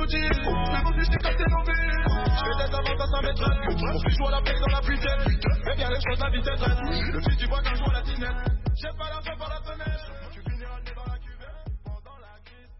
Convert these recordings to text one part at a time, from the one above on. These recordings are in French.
motive. Même au je t'ai cassé nos vies. Je fais des avantages à mettre. Pour que je joue la paix dans la vitesse. Fais bien les choses, la vie t'aide. Le fils du bois qu'un jour la tinette. J'ai pas l'argent par la fenêtre. Tu finiras le nez dans la cuvette. Pendant la crise,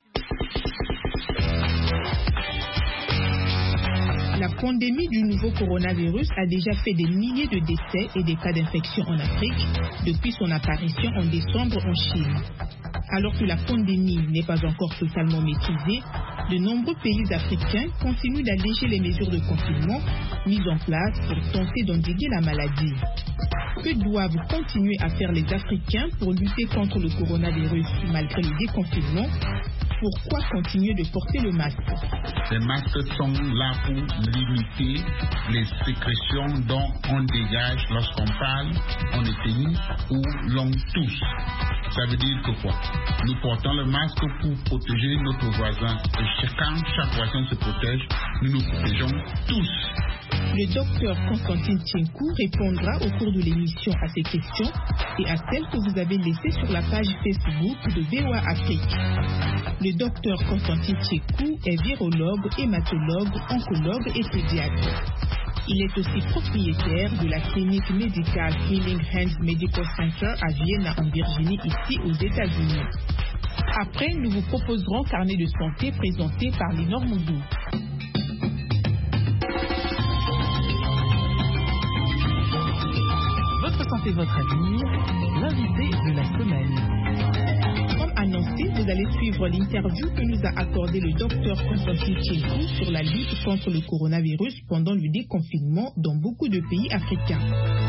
La pandémie du nouveau coronavirus a déjà fait des milliers de décès et des cas d'infection en Afrique depuis son apparition en décembre en Chine. Alors que la pandémie n'est pas encore totalement maîtrisée, de nombreux pays africains continuent d'alléger les mesures de confinement mises en place pour tenter d'endiguer la maladie. Que doivent continuer à faire les Africains pour lutter contre le coronavirus malgré le déconfinement? Pourquoi continuer de porter le masque? Les masques sont là pour limiter les sécrétions dont on dégage lorsqu'on parle, on éteigne ou l'on tousse. Ça veut dire que quoi? Nous portons le masque pour protéger notre voisin. Et chaque voisin se protège, nous nous protégeons tous. Le docteur Constantine Tchenkou répondra au cours de l'émission à ces questions et à celles que vous avez laissées sur la page Facebook de VOA Afrique. Le docteur Constantine Tchenkou est virologue, hématologue, oncologue et pédiatre. Il est aussi propriétaire de la clinique médicale Healing Hands Medical Center à Vienna en Virginie, ici aux États-Unis. Après, nous vous proposerons Carnet de santé présenté par Lénore Moudou. Votre santé, votre avenir, l'invité de la semaine. Comme annoncé, vous allez suivre l'interview que nous a accordé le docteur Constantine Tchenkou sur la lutte contre le coronavirus pendant le déconfinement dans beaucoup de pays africains.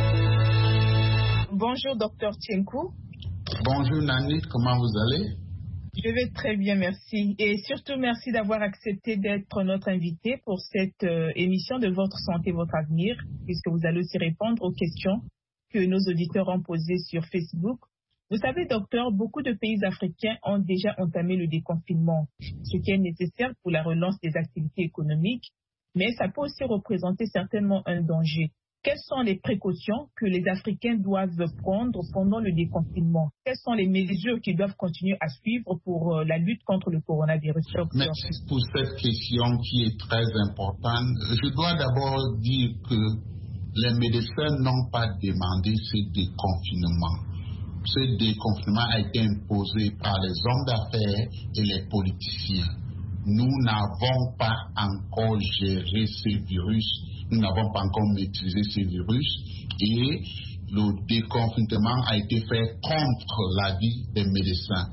Bonjour docteur Tchenkou. Bonjour Nani, comment vous allez? Je vais très bien, merci. Et surtout, merci d'avoir accepté d'être notre invité pour cette émission de Votre santé, votre avenir, puisque vous allez aussi répondre aux questions que nos auditeurs ont posées sur Facebook. Vous savez, docteur, beaucoup de pays africains ont déjà entamé le déconfinement, ce qui est nécessaire pour la relance des activités économiques, mais ça peut aussi représenter certainement un danger. Quelles sont les précautions que les Africains doivent prendre pendant le déconfinement? Quelles sont les mesures qu'ils doivent continuer à suivre pour la lutte contre le coronavirus? Merci pour cette question qui est très importante. Je dois d'abord dire que les médecins n'ont pas demandé ce déconfinement. Ce déconfinement a été imposé par les hommes d'affaires et les politiciens. Nous n'avons pas encore géré ce virus, nous n'avons pas encore maîtrisé ce virus et le déconfinement a été fait contre l'avis des médecins.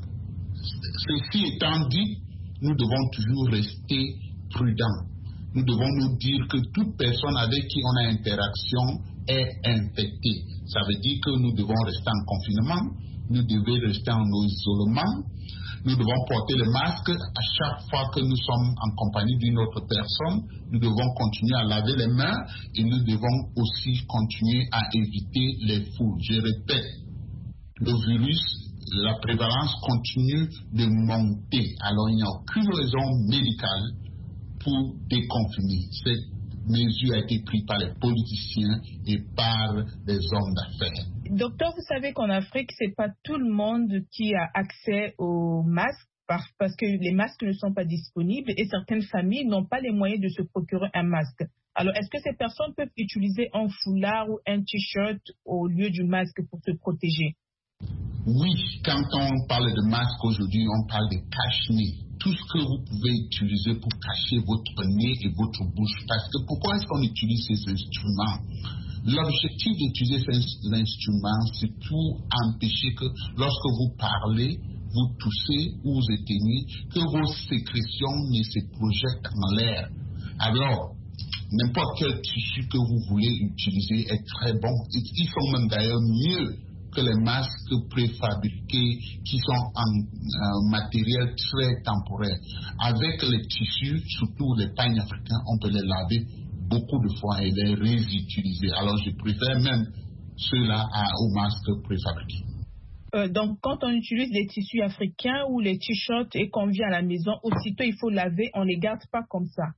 Ceci étant dit, nous devons toujours rester prudents. Nous devons nous dire que toute personne avec qui on a interaction est infectée. Ça veut dire que nous devons rester en confinement, nous devons rester en isolement, nous devons porter le masque à chaque fois que nous sommes en compagnie d'une autre personne, nous devons continuer à laver les mains et nous devons aussi continuer à éviter les foules. Je répète, le virus, la prévalence continue de monter. Alors il n'y a aucune raison médicale pour déconfiner. Cette mesure a été prise par les politiciens et par les hommes d'affaires. Docteur, vous savez qu'en Afrique, ce n'est pas tout le monde qui a accès aux masques parce que les masques ne sont pas disponibles et certaines familles n'ont pas les moyens de se procurer un masque. Alors, est-ce que ces personnes peuvent utiliser un foulard ou un t-shirt au lieu du masque pour se protéger? Oui, quand on parle de masque aujourd'hui, on parle de cache-nez. Tout ce que vous pouvez utiliser pour cacher votre nez et votre bouche. Parce que pourquoi est-ce qu'on utilise ces instruments? L'objectif d'utiliser ces instruments, c'est pour empêcher que lorsque vous parlez, vous toussez ou vous éteignez, que vos sécrétions ne se projettent en l'air. Alors, n'importe quel tissu que vous voulez utiliser est très bon. Ils sont même d'ailleurs mieux que les masques préfabriqués qui sont en matériel très temporaire. Avec les tissus, surtout les pagnes africains, on peut les laver beaucoup de fois et les réutiliser. Alors je préfère même ceux-là aux masques préfabriqués. Donc quand on utilise les tissus africains ou les t-shirts et qu'on vient à la maison, aussitôt il faut laver, on ne les garde pas comme ça.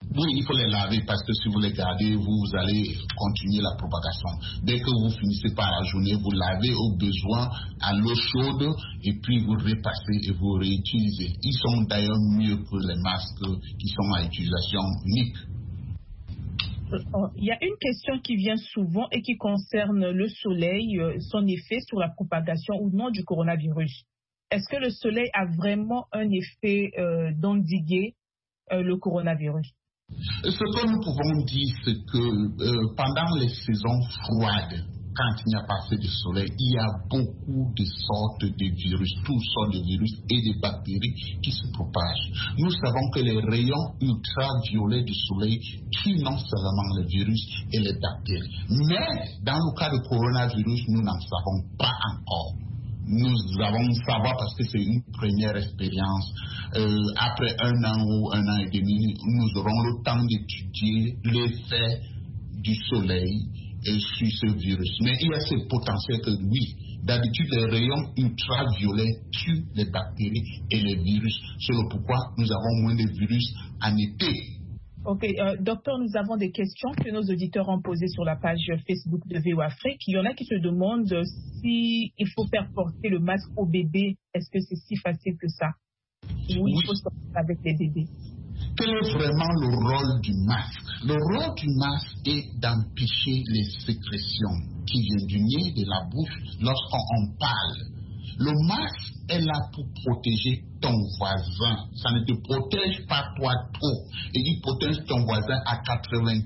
Oui, il faut les laver parce que si vous les gardez, vous allez continuer la propagation. Dès que vous finissez par la journée, vous lavez au besoin à l'eau chaude et puis vous repassez et vous réutilisez. Ils sont d'ailleurs mieux que les masques qui sont à utilisation unique. Il y a une question qui vient souvent et qui concerne le soleil, son effet sur la propagation ou non du coronavirus. Est-ce que le soleil a vraiment un effet d'endiguer le coronavirus? Ce que nous pouvons dire, c'est que pendant les saisons froides, quand il n'y a pas assez de soleil, il y a beaucoup de sortes de virus, toutes sortes de virus et de bactéries qui se propagent. Nous savons que les rayons ultraviolets du soleil tuent non seulement les virus et les bactéries, mais dans le cas du coronavirus, nous n'en savons pas encore. Nous allons savoir parce que c'est une première expérience. Après 1 an ou 1 an et demi, nous aurons le temps d'étudier l'effet du soleil sur ce virus. Mais il y a ce potentiel que oui, d'habitude les rayons ultraviolets tuent les bactéries et les virus. C'est le pourquoi nous avons moins de virus en été. Ok, docteur, nous avons des questions que nos auditeurs ont posées sur la page Facebook de VO Afrique. Il y en a qui se demandent si il faut faire porter le masque aux bébés. Est-ce que c'est si facile que ça? Ou il faut sortir avec les bébés? Quel est vraiment le rôle du masque? Le rôle du masque est d'empêcher les sécrétions qui viennent du nez, de la bouche, lorsqu'on parle. Le masque est là pour protéger ton voisin. Ça ne te protège pas toi trop. Et il protège ton voisin à 95%.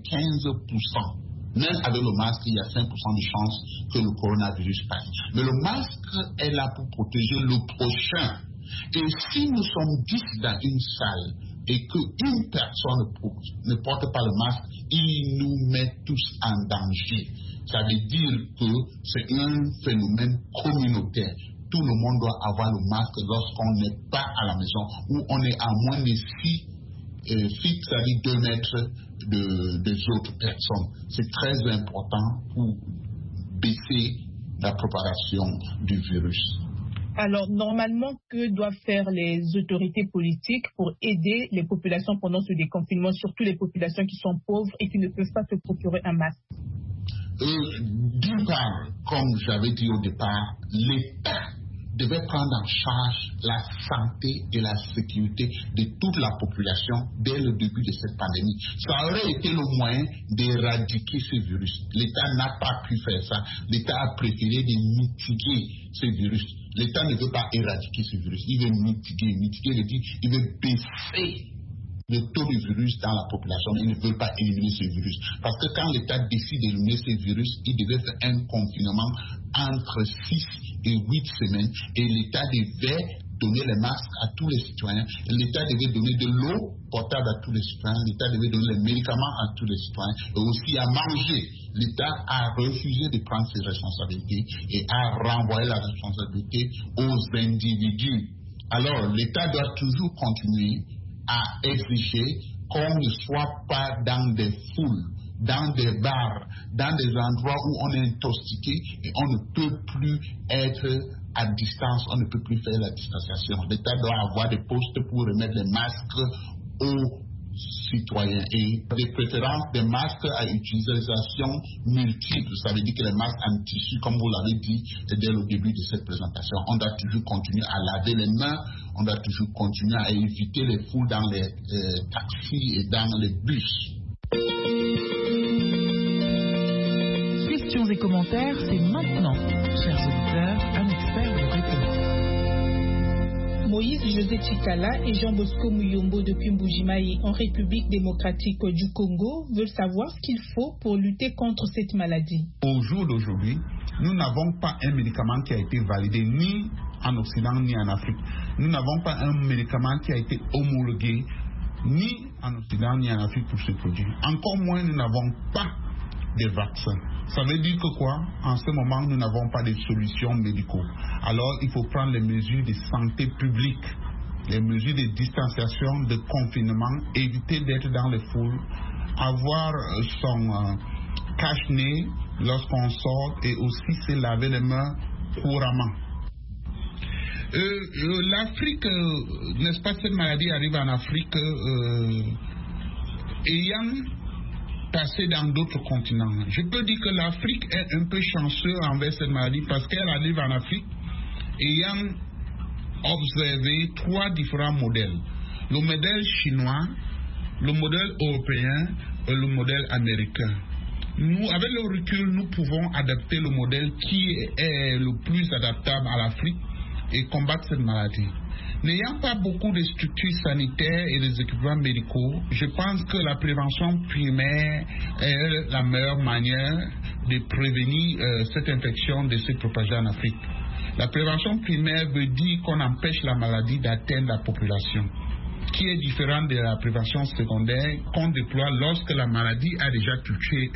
Même avec le masque, il y a 5% de chance que le coronavirus passe. Mais le masque est là pour protéger le prochain. Et si nous sommes 10 dans une salle et qu'une personne ne porte pas le masque, il nous met tous en danger. Ça veut dire que c'est un phénomène communautaire. Tout le monde doit avoir le masque lorsqu'on n'est pas à la maison ou on est à moins de 6 feet, c'est-à-dire 2 mètres des autres personnes. C'est très important pour baisser la propagation du virus. Alors, normalement, que doivent faire les autorités politiques pour aider les populations pendant ce déconfinement, surtout les populations qui sont pauvres et qui ne peuvent pas se procurer un masque? D'une part, comme j'avais dit au départ, l'État devait prendre en charge la santé et la sécurité de toute la population dès le début de cette pandémie. Ça aurait été le moyen d'éradiquer ce virus. L'État n'a pas pu faire ça. L'État a préféré de mitiguer ce virus. L'État ne veut pas éradiquer ce virus. Il veut mitiguer. Mitiguer veut dire il veut baisser le taux de virus dans la population. Il ne veut pas éliminer ce virus. Parce que quand l'État décide d'éliminer ce virus, il devait faire un confinement entre 6 et 8 semaines. Et l'État devait donner les masques à tous les citoyens. L'État devait donner de l'eau potable à tous les citoyens. L'État devait donner les médicaments à tous les citoyens. Et aussi à manger. L'État a refusé de prendre ses responsabilités et a renvoyé la responsabilité aux individus. Alors, l'État doit toujours continuer à exiger qu'on ne soit pas dans des foules, dans des bars, dans des endroits où on est intoxiqué et on ne peut plus être à distance, on ne peut plus faire la distanciation. L'État doit avoir des postes pour remettre les masques aux citoyens et de préférence des masques à utilisation multiple. Ça veut dire que les masques en tissu, comme vous l'avez dit dès le début de cette présentation, on doit toujours continuer à laver les mains, on doit toujours continuer à éviter les foules dans les taxis et dans les bus. Questions et commentaires, c'est maintenant. Chers auditeurs, un expert vous répond. Moïse José Chikala et Jean Bosco Muyombo depuis Mbujimayi en République démocratique du Congo veulent savoir ce qu'il faut pour lutter contre cette maladie. Au jour d'aujourd'hui, nous n'avons pas un médicament qui a été validé ni en Occident ni en Afrique. Nous n'avons pas un médicament qui a été homologué ni en Occident ni en Afrique pour ce produit. Encore moins, nous n'avons pas de vaccins. Ça veut dire que quoi? En ce moment, nous n'avons pas de solutions médicaux. Alors, il faut prendre les mesures de santé publique, les mesures de distanciation, de confinement, éviter d'être dans les foules, avoir son cache-nez lorsqu'on sort et aussi se laver les mains couramment. L'Afrique, n'est-ce pas, cette maladie arrive en Afrique ayant passé dans d'autres continents, je peux dire que l'Afrique est un peu chanceuse envers cette maladie parce qu'elle arrive en Afrique ayant observé 3 différents modèles. Le modèle chinois, le modèle européen et le modèle américain. Nous, avec le recul, nous pouvons adapter le modèle qui est le plus adaptable à l'Afrique et combattre cette maladie. N'ayant pas beaucoup de structures sanitaires et des équipements médicaux, je pense que la prévention primaire est la meilleure manière de prévenir cette infection de se propager en Afrique. La prévention primaire veut dire qu'on empêche la maladie d'atteindre la population, qui est différente de la prévention secondaire qu'on déploie lorsque la maladie a déjà touché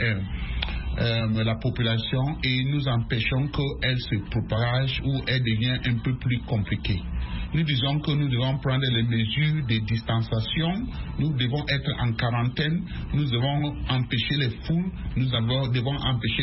la population et nous empêchons qu'elle se propage ou elle devient un peu plus compliquée. Nous disons que nous devons prendre les mesures de distanciation, nous devons être en quarantaine, nous devons empêcher les foules, nous devons empêcher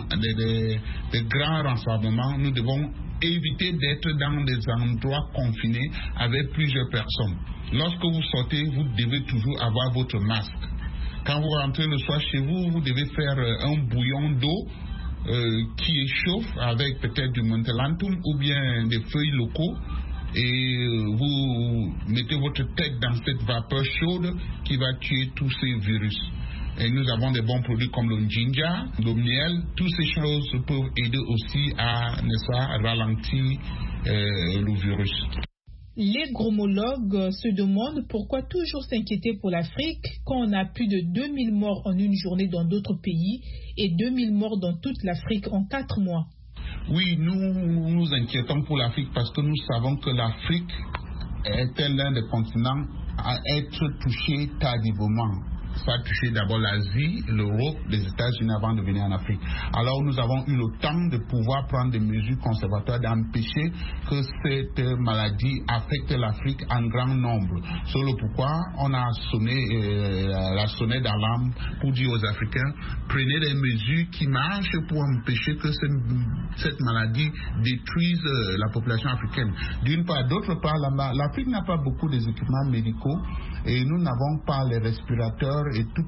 les grands rassemblements, nous devons éviter d'être dans des endroits confinés avec plusieurs personnes. Lorsque vous sortez, vous devez toujours avoir votre masque. Quand vous rentrez le soir chez vous, vous devez faire un bouillon d'eau qui échauffe avec peut-être du Montelantum ou bien des feuilles locaux et vous mettez votre tête dans cette vapeur chaude qui va tuer tous ces virus. Et nous avons des bons produits comme le ginger, le miel. Toutes ces choses peuvent aider aussi à, n'est-ce pas, ralentir le virus. Les gromologues se demandent pourquoi toujours s'inquiéter pour l'Afrique quand on a plus de 2000 morts en une journée dans d'autres pays et 2000 morts dans toute l'Afrique en 4 mois. Oui, nous nous inquiétons pour l'Afrique parce que nous savons que l'Afrique est l'un des continents à être touché tardivement. Ça a touché d'abord l'Asie, l'Europe, les États-Unis avant de venir en Afrique. Alors nous avons eu le temps de pouvoir prendre des mesures conservatoires d'empêcher que cette maladie affecte l'Afrique en grand nombre. C'est le pourquoi on a sonné la sonnette d'alarme pour dire aux Africains, prenez des mesures qui marchent pour empêcher que cette maladie détruise la population africaine. D'une part, d'autre part, l'Afrique n'a pas beaucoup d'équipements médicaux et nous n'avons pas les respirateurs et tout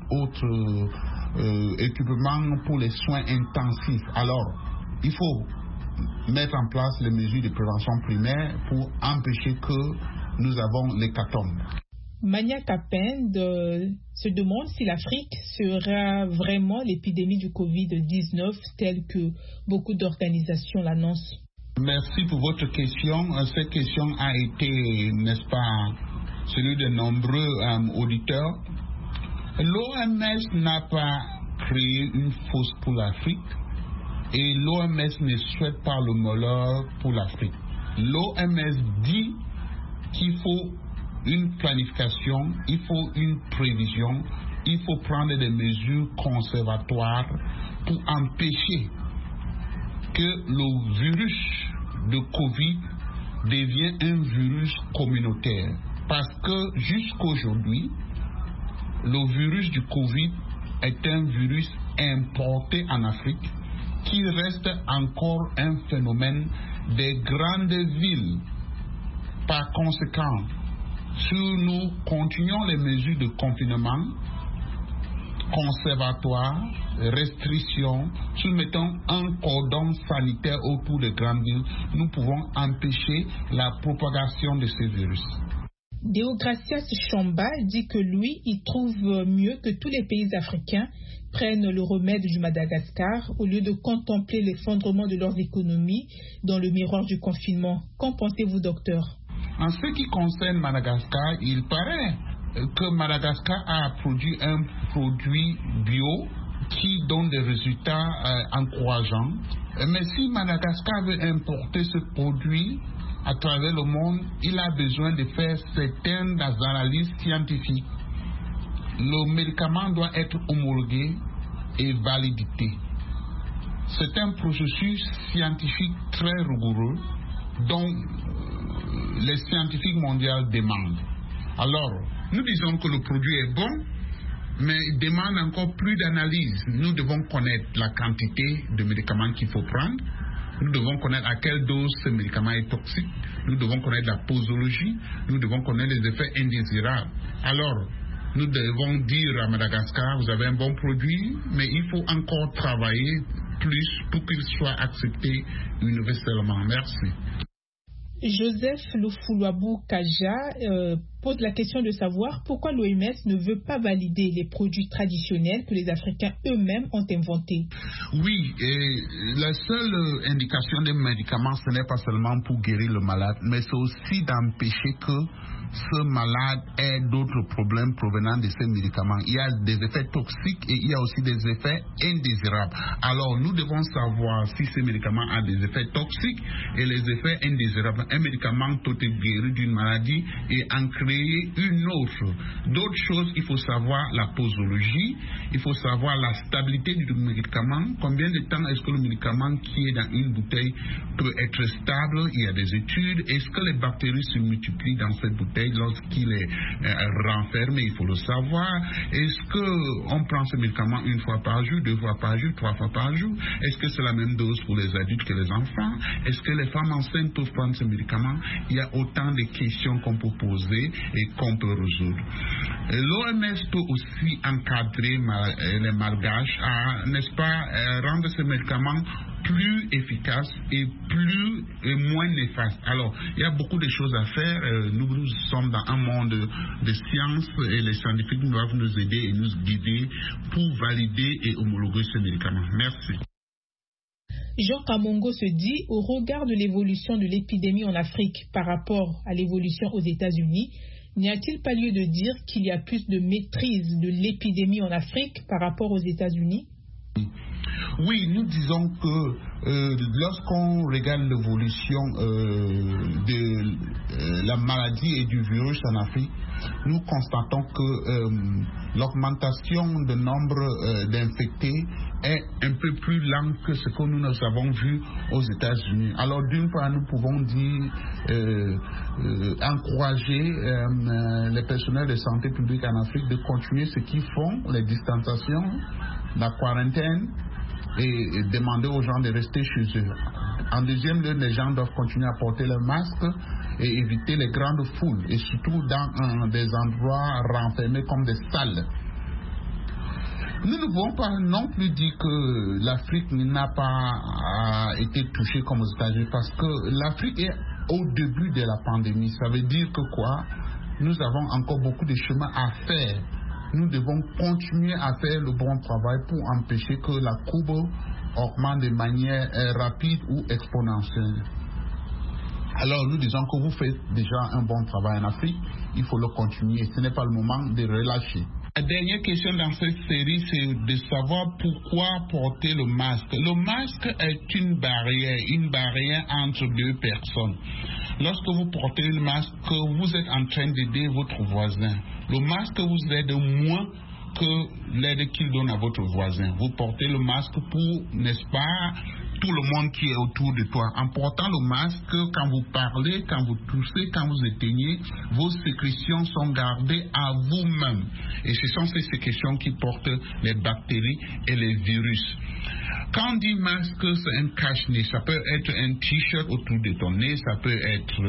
autre équipement pour les soins intensifs. Alors, il faut mettre en place les mesures de prévention primaire pour empêcher que nous avons l'hécatombe. Mania Kapend se demande si l'Afrique sera vraiment l'épidémie du Covid-19 telle que beaucoup d'organisations l'annoncent. Merci pour votre question. Cette question a été, n'est-ce pas, celui de nombreux auditeurs. L'OMS n'a pas créé une fosse pour l'Afrique et l'OMS ne souhaite pas le malheur pour l'Afrique. L'OMS dit qu'il faut une planification, il faut une prévision, il faut prendre des mesures conservatoires pour empêcher que le virus de Covid devienne un virus communautaire. Parce que jusqu'aujourd'hui, le virus du Covid est un virus importé en Afrique qui reste encore un phénomène des grandes villes. Par conséquent, si nous continuons les mesures de confinement, conservatoire, restrictions, si nous mettons un cordon sanitaire autour des grandes villes, nous pouvons empêcher la propagation de ce virus. Deogracias Chamba dit que lui, il trouve mieux que tous les pays africains prennent le remède du Madagascar au lieu de contempler l'effondrement de leurs économies dans le miroir du confinement. Qu'en pensez-vous, docteur? En ce qui concerne Madagascar, il paraît que Madagascar a produit un produit bio qui donne des résultats encourageants. Mais si Madagascar veut importer ce produit à travers le monde, il a besoin de faire certaines analyses scientifiques. Le médicament doit être homologué et validé. C'est un processus scientifique très rigoureux dont les scientifiques mondiaux demandent. Alors, nous disons que le produit est bon, mais il demande encore plus d'analyse. Nous devons connaître la quantité de médicaments qu'il faut prendre. Nous devons connaître à quelle dose ce médicament est toxique. Nous devons connaître la posologie. Nous devons connaître les effets indésirables. Alors, Nous devons dire à Madagascar, vous avez un bon produit, mais il faut encore travailler plus pour qu'il soit accepté universellement. Merci. Joseph Lufuluabu Kaja pose la question de savoir pourquoi l'OMS ne veut pas valider les produits traditionnels que les Africains eux-mêmes ont inventés. Oui, et la seule indication des médicaments, ce n'est pas seulement pour guérir le malade, mais c'est aussi d'empêcher que ce malade ait d'autres problèmes provenant de ces médicaments. Il y a des effets toxiques et il y a aussi des effets indésirables. Alors, nous devons savoir si ces médicaments ont des effets toxiques et les effets indésirables. Un médicament peut te guérir d'une maladie et en créer une autre. D'autres choses, il faut savoir la posologie, il faut savoir la stabilité du médicament, combien de temps est-ce que le médicament qui est dans une bouteille peut être stable. Il y a des études. Est-ce que les bactéries se multiplient dans cette bouteille lorsqu'il est renfermé? Il faut le savoir. Est-ce qu'on prend ce médicament une fois par jour, 2 fois par jour, 3 fois par jour? Est-ce que c'est la même dose pour les adultes que les enfants? Est-ce que les femmes enceintes peuvent prendre ce médicament? Il y a autant de questions qu'on peut poser et qu'on peut résoudre. L'OMS peut aussi encadrer les malgaches à, n'est-ce pas, rendre ces médicaments plus efficaces et moins néfastes. Alors, il y a beaucoup de choses à faire. Nous sommes dans un monde de science et les scientifiques doivent nous aider et nous guider pour valider et homologuer ces médicaments. Merci. Jean Kamongo se dit, au regard de l'évolution de l'épidémie en Afrique par rapport à l'évolution aux États-Unis, n'y a-t-il pas lieu de dire qu'il y a plus de maîtrise de l'épidémie en Afrique par rapport aux États-Unis? Oui, nous disons que lorsqu'on regarde l'évolution de la maladie et du virus en Afrique, nous constatons que l'augmentation du nombre d'infectés est un peu plus lente que ce que nous avons vu aux États-Unis. Alors d'une part, nous pouvons dire encourager les personnels de santé publique en Afrique de continuer ce qu'ils font, les distanciations, la quarantaine, et demander aux gens de rester chez eux. En deuxième lieu, les gens doivent continuer à porter le masque et éviter les grandes foules, et surtout dans des endroits renfermés comme des salles. Nous ne pouvons pas non plus dire que l'Afrique n'a pas été touchée comme aux États-Unis, parce que l'Afrique est au début de la pandémie. Ça veut dire que quoi? Nous avons encore beaucoup de chemin à faire. Nous devons continuer à faire le bon travail pour empêcher que la courbe augmente de manière rapide ou exponentielle. Alors nous disons que vous faites déjà un bon travail en Afrique, il faut le continuer, ce n'est pas le moment de relâcher. La dernière question dans cette série, c'est de savoir pourquoi porter le masque. Le masque est une barrière entre deux personnes. Lorsque vous portez le masque, vous êtes en train d'aider votre voisin. Le masque vous aide moins que l'aide qu'il donne à votre voisin. Vous portez le masque pour, n'est-ce pas, tout le monde qui est autour de toi. En portant le masque, quand vous parlez, quand vous toussez, quand vous éteignez, vos sécrétions sont gardées à vous-même. Et ce sont ces sécrétions qui portent les bactéries et les virus. Quand on dit masque, c'est un cache-nez. Ça peut être un t-shirt autour de ton nez, ça peut être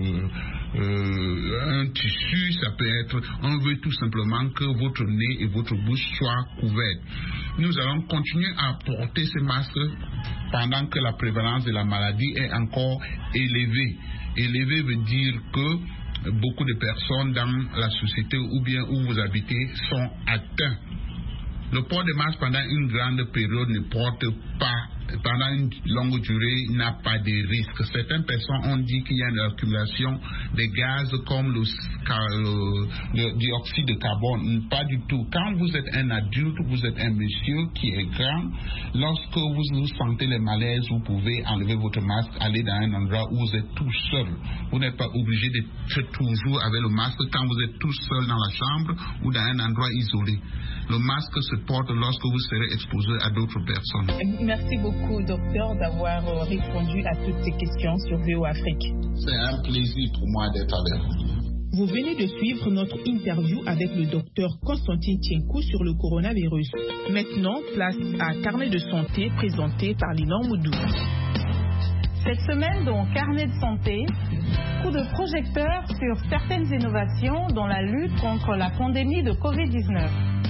un tissu, ça peut être... On veut tout simplement que votre nez et votre bouche soient couverts. Nous allons continuer à porter ces masques pendant que la prévalence de la maladie est encore élevée. Élevé veut dire que beaucoup de personnes dans la société ou bien où vous habitez sont atteints. Le port de masque pendant une grande période ne porte pas, pendant une longue durée, n'a pas de risque. Certaines personnes ont dit qu'il y a une accumulation de gaz comme le dioxyde de carbone. Pas du tout. Quand vous êtes un adulte, vous êtes un monsieur qui est grand, lorsque vous sentez les malaises, vous pouvez enlever votre masque, aller dans un endroit où vous êtes tout seul. Vous n'êtes pas obligé d'être toujours avec le masque quand vous êtes tout seul dans la chambre ou dans un endroit isolé. Le masque se porte lorsque vous serez exposé à d'autres personnes. Merci beaucoup, docteur, d'avoir répondu à toutes ces questions sur VO Afrique. C'est un plaisir pour moi d'être avec vous. Vous venez de suivre notre interview avec le docteur Constantin Tienkou sur le coronavirus. Maintenant, place à Carnet de santé présenté par Linan Moudou. Cette semaine, dans Carnet de santé, coup de projecteur sur certaines innovations dans la lutte contre la pandémie de Covid-19.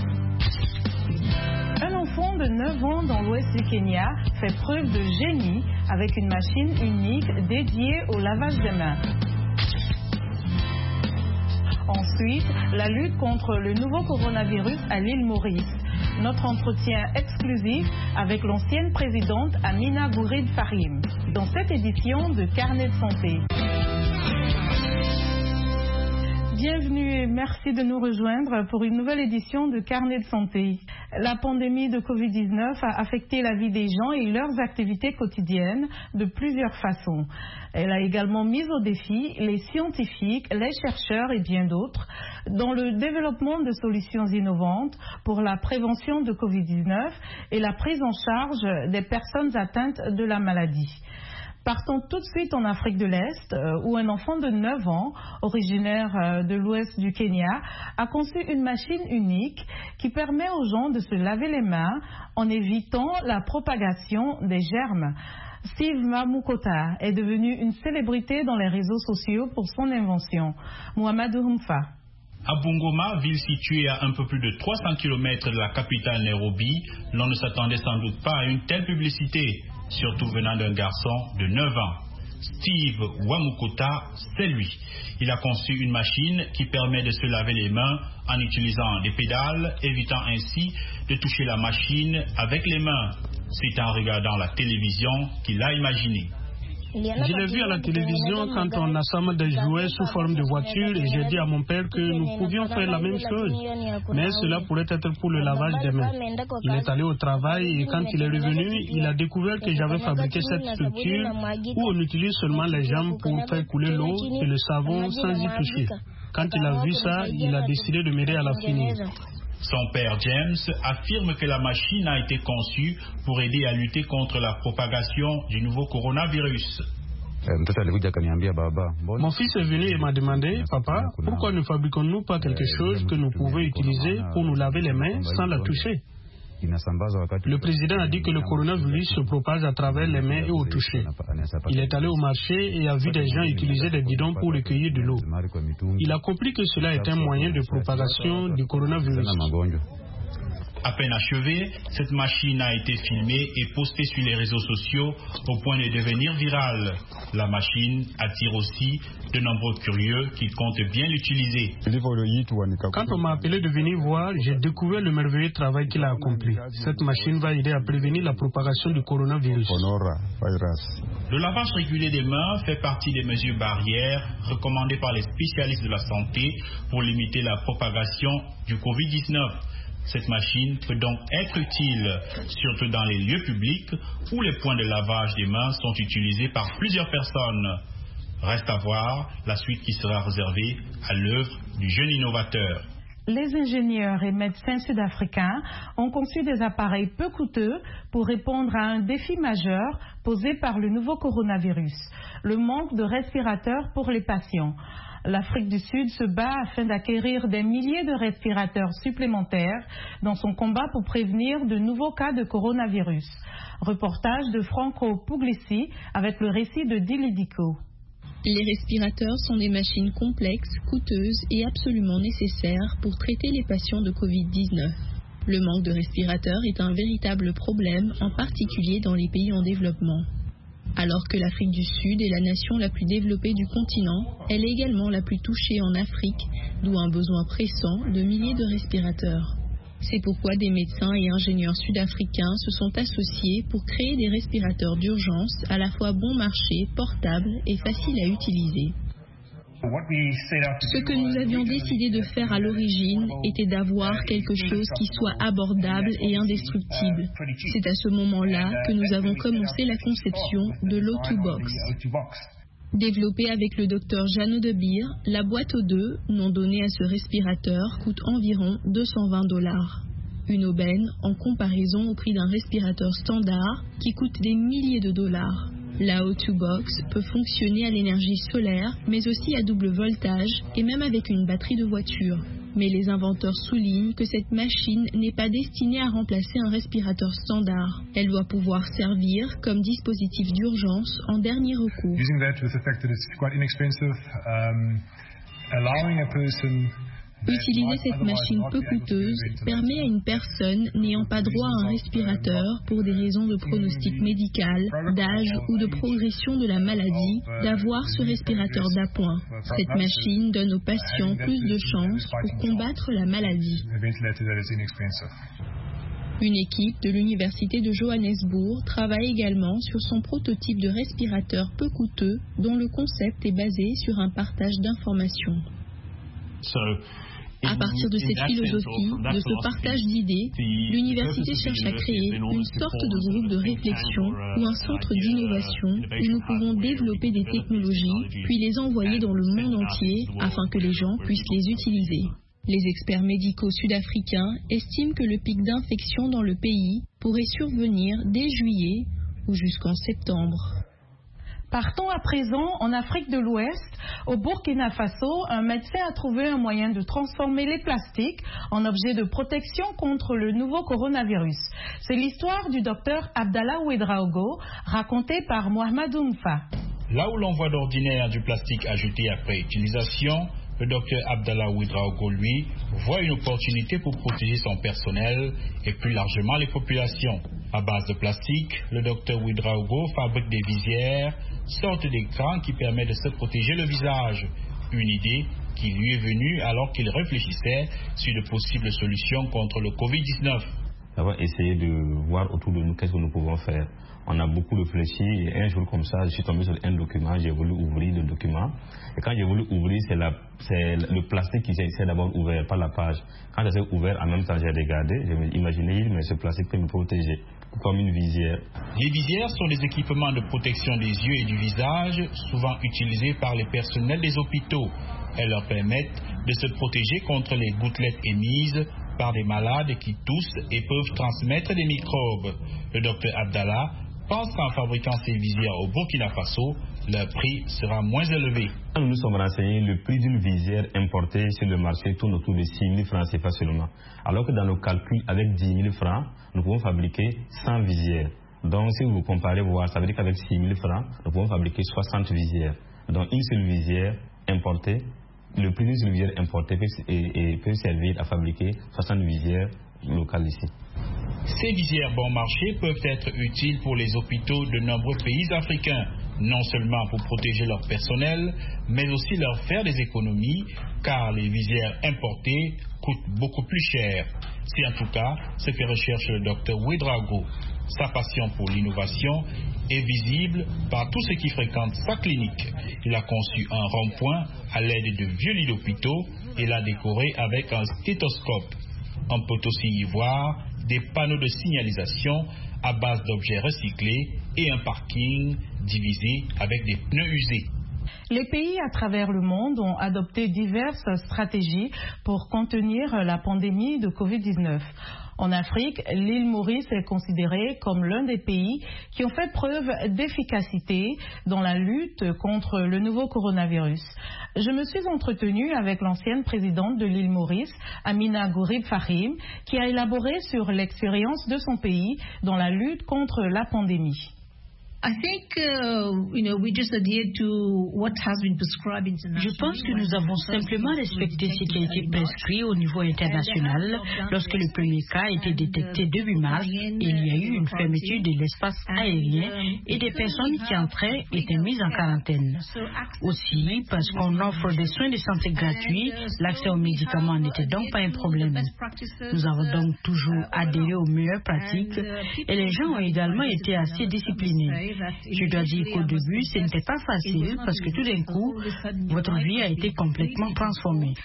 Un enfant de 9 ans dans l'ouest du Kenya fait preuve de génie avec une machine unique dédiée au lavage des mains. Ensuite, la lutte contre le nouveau coronavirus à l'île Maurice. Notre entretien exclusif avec l'ancienne présidente Amina Gourid Farim dans cette édition de Carnet de santé. Bienvenue et merci de nous rejoindre pour une nouvelle édition de Carnet de santé. La pandémie de Covid-19 a affecté la vie des gens et leurs activités quotidiennes de plusieurs façons. Elle a également mis au défi les scientifiques, les chercheurs et bien d'autres dans le développement de solutions innovantes pour la prévention de Covid-19 et la prise en charge des personnes atteintes de la maladie. Partons tout de suite en Afrique de l'Est, où un enfant de 9 ans, originaire de l'ouest du Kenya, a conçu une machine unique qui permet aux gens de se laver les mains en évitant la propagation des germes. Steve Mamukota est devenu une célébrité dans les réseaux sociaux pour son invention. Mohamedou Humfa. À Bungoma, ville située à un peu plus de 300 km de la capitale Nairobi, l'on ne s'attendait sans doute pas à une telle publicité, surtout venant d'un garçon de 9 ans. Steve Wamukota, c'est lui. Il a conçu une machine qui permet de se laver les mains en utilisant des pédales, évitant ainsi de toucher la machine avec les mains. C'est en regardant la télévision qu'il a imaginé. Je l'ai vu à la télévision quand on assemble des jouets sous forme de voiture et j'ai dit à mon père que nous pouvions faire la même chose. Mais cela pourrait être pour le lavage des mains. Il est allé au travail et quand il est revenu, il a découvert que j'avais fabriqué cette structure où on utilise seulement les jambes pour faire couler l'eau et le savon sans y toucher. Quand il a vu ça, il a décidé de m'aider à la finir. Son père James affirme que la machine a été conçue pour aider à lutter contre la propagation du nouveau coronavirus. Mon fils est venu et m'a demandé, papa, pourquoi ne fabriquons-nous pas quelque chose que nous pouvons utiliser pour nous laver les mains sans la toucher? Le président a dit que le coronavirus se propage à travers les mains et au toucher. Il est allé au marché et a vu des gens utiliser des bidons pour recueillir de l'eau. Il a compris que cela est un moyen de propagation du coronavirus. À peine achevée, cette machine a été filmée et postée sur les réseaux sociaux au point de devenir virale. La machine attire aussi de nombreux curieux qui comptent bien l'utiliser. Quand on m'a appelé de venir voir, j'ai découvert le merveilleux travail qu'il a accompli. Cette machine va aider à prévenir la propagation du coronavirus. Le lavage régulier des mains fait partie des mesures barrières recommandées par les spécialistes de la santé pour limiter la propagation du Covid-19. Cette machine peut donc être utile, surtout dans les lieux publics où les points de lavage des mains sont utilisés par plusieurs personnes. Reste à voir la suite qui sera réservée à l'œuvre du jeune innovateur. Les ingénieurs et médecins sud-africains ont conçu des appareils peu coûteux pour répondre à un défi majeur posé par le nouveau coronavirus, le manque de respirateurs pour les patients. L'Afrique du Sud se bat afin d'acquérir des milliers de respirateurs supplémentaires dans son combat pour prévenir de nouveaux cas de coronavirus. Reportage de Franco Puglisi avec le récit de Dilidico. Les respirateurs sont des machines complexes, coûteuses et absolument nécessaires pour traiter les patients de Covid-19. Le manque de respirateurs est un véritable problème, en particulier dans les pays en développement. Alors que l'Afrique du Sud est la nation la plus développée du continent, elle est également la plus touchée en Afrique, d'où un besoin pressant de milliers de respirateurs. C'est pourquoi des médecins et ingénieurs sud-africains se sont associés pour créer des respirateurs d'urgence à la fois bon marché, portables et faciles à utiliser. Ce que nous avions décidé de faire à l'origine était d'avoir quelque chose qui soit abordable et indestructible. C'est à ce moment-là que nous avons commencé la conception de l'O2Box. Développée avec le docteur Jeannot de Beer, la boîte O2, nom donné à ce respirateur, coûte environ $220. Une aubaine en comparaison au prix d'un respirateur standard qui coûte des milliers de dollars. La O2Box peut fonctionner à l'énergie solaire, mais aussi à double voltage et même avec une batterie de voiture. Mais les inventeurs soulignent que cette machine n'est pas destinée à remplacer un respirateur standard. Elle doit pouvoir servir comme dispositif d'urgence en dernier recours. Utiliser cette machine peu coûteuse permet à une personne n'ayant pas droit à un respirateur pour des raisons de pronostic médical, d'âge ou de progression de la maladie d'avoir ce respirateur d'appoint. Cette machine donne aux patients plus de chances pour combattre la maladie. Une équipe de l'Université de Johannesburg travaille également sur son prototype de respirateur peu coûteux dont le concept est basé sur un partage d'informations. À partir de cette philosophie, de ce partage d'idées, l'université cherche à créer une sorte de groupe de réflexion ou un centre d'innovation où nous pouvons développer des technologies puis les envoyer dans le monde entier afin que les gens puissent les utiliser. Les experts médicaux sud-africains estiment que le pic d'infection dans le pays pourrait survenir dès juillet ou jusqu'en septembre. Partons à présent en Afrique de l'Ouest. Au Burkina Faso, un médecin a trouvé un moyen de transformer les plastiques en objets de protection contre le nouveau coronavirus. C'est l'histoire du docteur Abdallah Ouedraogo, racontée par Mohamed Oumfa. Là où l'on voit d'ordinaire du plastique à jeter après utilisation, le docteur Abdallah Ouedraogo, lui, voit une opportunité pour protéger son personnel et plus largement les populations. À base de plastique, le docteur Ouedraogo fabrique des visières, sorte d'écran qui permet de se protéger le visage. Une idée qui lui est venue alors qu'il réfléchissait sur de possibles solutions contre le Covid-19. On va essayer de voir autour de nous qu'est-ce que nous pouvons faire. On a beaucoup réfléchi et un jour comme ça, je suis tombé sur un document, j'ai voulu ouvrir le document. Et quand j'ai voulu ouvrir, c'est le plastique qui s'est d'abord ouvert, pas la page. Quand ça s'est ouvert, en même temps, j'ai regardé, je me imaginais, mais ce plastique peut me protéger, comme une visière. Les visières sont des équipements de protection des yeux et du visage, souvent utilisés par les personnels des hôpitaux. Elles leur permettent de se protéger contre les gouttelettes émises par des malades qui toussent et peuvent transmettre des microbes. Le docteur Abdallah pense qu'en fabriquant ces visières au Burkina Faso, leur prix sera moins élevé. Nous nous sommes renseignés, le prix d'une visière importée sur le marché tourne autour de 6 000 francs CFA seulement. Alors que dans nos calculs, avec 10 000 francs, nous pouvons fabriquer 100 visières. Donc si vous comparez, ça veut dire qu'avec 6 000 francs, nous pouvons fabriquer 60 visières. Donc une seule visière importée, le prix d'une seule visière importée peut servir à fabriquer 60 visières locales ici. Ces visières bon marché peuvent être utiles pour les hôpitaux de nombreux pays africains, non seulement pour protéger leur personnel, mais aussi leur faire des économies, car les visières importées coûtent beaucoup plus cher. C'est en tout cas ce que recherche le docteur Ouedraogo. Sa passion pour l'innovation est visible par tous ceux qui fréquentent sa clinique. Il a conçu un rond-point à l'aide de vieux lits d'hôpitaux et l'a décoré avec un stéthoscope. On peut aussi y voir des panneaux de signalisation à base d'objets recyclés et un parking divisé avec des pneus usés. Les pays à travers le monde ont adopté diverses stratégies pour contenir la pandémie de Covid-19. En Afrique, l'île Maurice est considérée comme l'un des pays qui ont fait preuve d'efficacité dans la lutte contre le nouveau coronavirus. Je me suis entretenue avec l'ancienne présidente de l'île Maurice, Amina Gourib Fahim, qui a élaboré sur l'expérience de son pays dans la lutte contre la pandémie. Je pense que nous avons simplement respecté ce qui a été prescrit au niveau international lorsque le premier cas a été détecté début mars et il y a eu une fermeture de l'espace aérien et des personnes qui entraient étaient mises en quarantaine. Aussi, parce qu'on offre des soins de santé gratuits, l'accès aux médicaments n'était donc pas un problème. Nous avons donc toujours adhéré aux meilleures pratiques et les gens ont également été assez disciplinés. Je dois dire qu'au début, ce n'était pas facile parce que tout d'un coup, votre vie a été complètement transformée.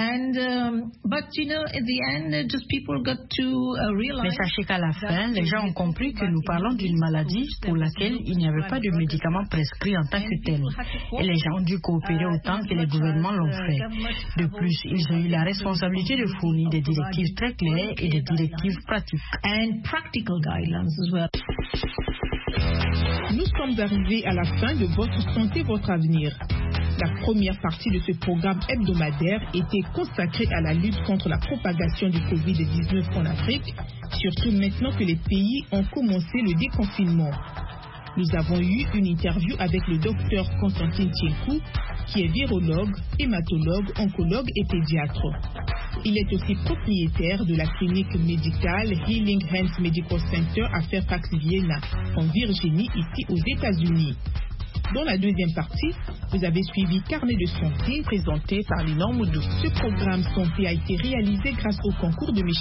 Mais sachez qu'à la fin, les gens ont compris que nous parlons d'une maladie pour laquelle il n'y avait pas de médicaments prescrits en tant que tel. Et les gens ont dû coopérer autant que les gouvernements l'ont fait. De plus, ils ont eu la responsabilité de fournir des directives très claires et des directives pratiques. Nous sommes arrivés à la fin de Votre santé, votre avenir. La première partie de ce programme hebdomadaire était consacrée à la lutte contre la propagation du Covid-19 en Afrique, surtout maintenant que les pays ont commencé le déconfinement. Nous avons eu une interview avec le docteur Constantin Tienkou, qui est virologue, hématologue, oncologue et pédiatre. Il est aussi propriétaire de la clinique médicale Healing Hands Medical Center à Fairfax, Vienna, en Virginie, ici aux États-Unis. Dans la deuxième partie, vous avez suivi Carnet de santé présenté par Lénore Moudou. Ce programme santé a été réalisé grâce au concours de mes